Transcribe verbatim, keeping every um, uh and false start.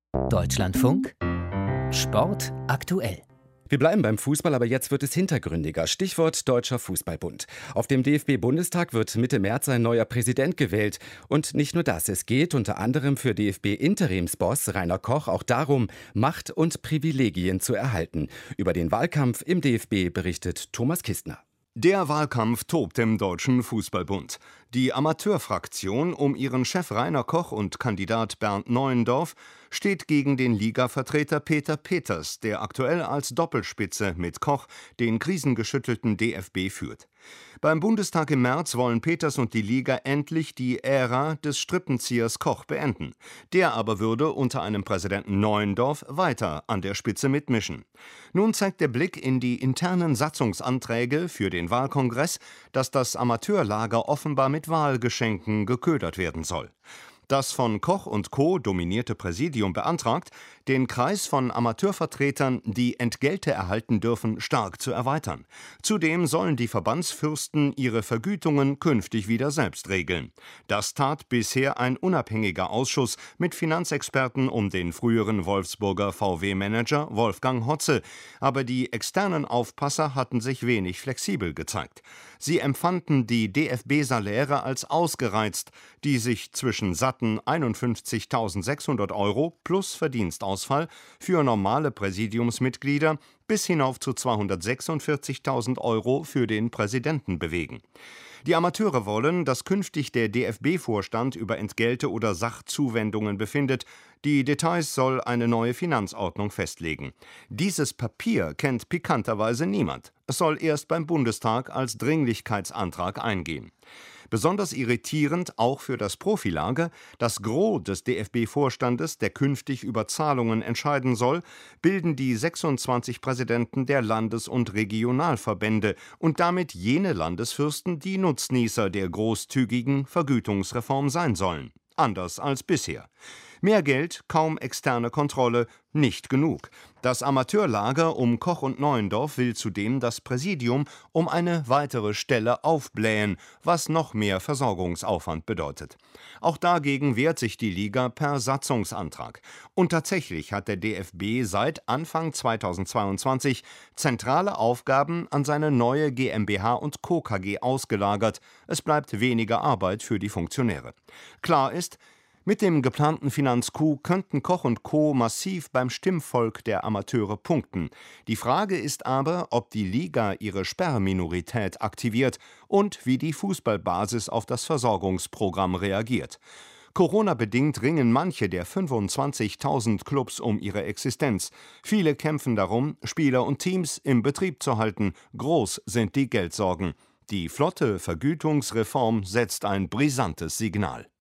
Deutschlandfunk Sport aktuell. Wir bleiben beim Fußball, aber jetzt wird es hintergründiger. Stichwort Deutscher Fußballbund. Auf dem D F B-Bundestag wird Mitte März ein neuer Präsident gewählt. Und nicht nur das, es geht unter anderem für D F B-Interimsboss Rainer Koch auch darum, Macht und Privilegien zu erhalten. Über den Wahlkampf im D F B berichtet Thomas Kistner. Der Wahlkampf tobt im Deutschen Fußballbund. Die Amateurfraktion um ihren Chef Rainer Koch und Kandidat Bernd Neuendorf steht gegen den Ligavertreter Peter Peters, der aktuell als Doppelspitze mit Koch den krisengeschüttelten D F B führt. Beim Bundestag im März wollen Peters und die Liga endlich die Ära des Strippenziehers Koch beenden. Der aber würde unter einem Präsidenten Neuendorf weiter an der Spitze mitmischen. Nun zeigt der Blick in die internen Satzungsanträge für den Wahlkongress, dass das Amateurlager offenbar mit Wahlgeschenken geködert werden soll. Das von Koch und Co. dominierte Präsidium beantragt, den Kreis von Amateurvertretern, die Entgelte erhalten dürfen, stark zu erweitern. Zudem sollen die Verbandsfürsten ihre Vergütungen künftig wieder selbst regeln. Das tat bisher ein unabhängiger Ausschuss mit Finanzexperten um den früheren Wolfsburger V W-Manager Wolfgang Hotze. Aber die externen Aufpasser hatten sich wenig flexibel gezeigt. Sie empfanden die D F B-Saläre als ausgereizt, die sich zwischen satten einundfünfzigtausendsechshundert Euro plus Verdienstausfall für normale Präsidiumsmitglieder bis hinauf zu zweihundertsechsundvierzigtausend Euro für den Präsidenten bewegen. Die Amateure wollen, dass künftig der D F B-Vorstand über Entgelte oder Sachzuwendungen befindet. Die Details soll eine neue Finanzordnung festlegen. Dieses Papier kennt pikanterweise niemand. Es soll erst beim Bundestag als Dringlichkeitsantrag eingehen. Besonders irritierend, auch für das Profilager, das Gros des D F B-Vorstandes, der künftig über Zahlungen entscheiden soll, bilden die sechsundzwanzig Präsidenten der Landes- und Regionalverbände und damit jene Landesfürsten, die Nutznießer der großzügigen Vergütungsreform sein sollen. Anders als bisher. Mehr Geld, kaum externe Kontrolle, nicht genug. Das Amateurlager um Koch und Neuendorf will zudem das Präsidium um eine weitere Stelle aufblähen, was noch mehr Versorgungsaufwand bedeutet. Auch dagegen wehrt sich die Liga per Satzungsantrag. Und tatsächlich hat der D F B seit Anfang zweitausendzweiundzwanzig zentrale Aufgaben an seine neue GmbH und Co. K G ausgelagert. Es bleibt weniger Arbeit für die Funktionäre. Klar ist, mit dem geplanten Finanzcoup könnten Koch und Co. massiv beim Stimmvolk der Amateure punkten. Die Frage ist aber, ob die Liga ihre Sperrminorität aktiviert und wie die Fußballbasis auf das Versorgungsprogramm reagiert. Corona-bedingt ringen manche der fünfundzwanzigtausend Clubs um ihre Existenz. Viele kämpfen darum, Spieler und Teams im Betrieb zu halten. Groß sind die Geldsorgen. Die flotte Vergütungsreform setzt ein brisantes Signal.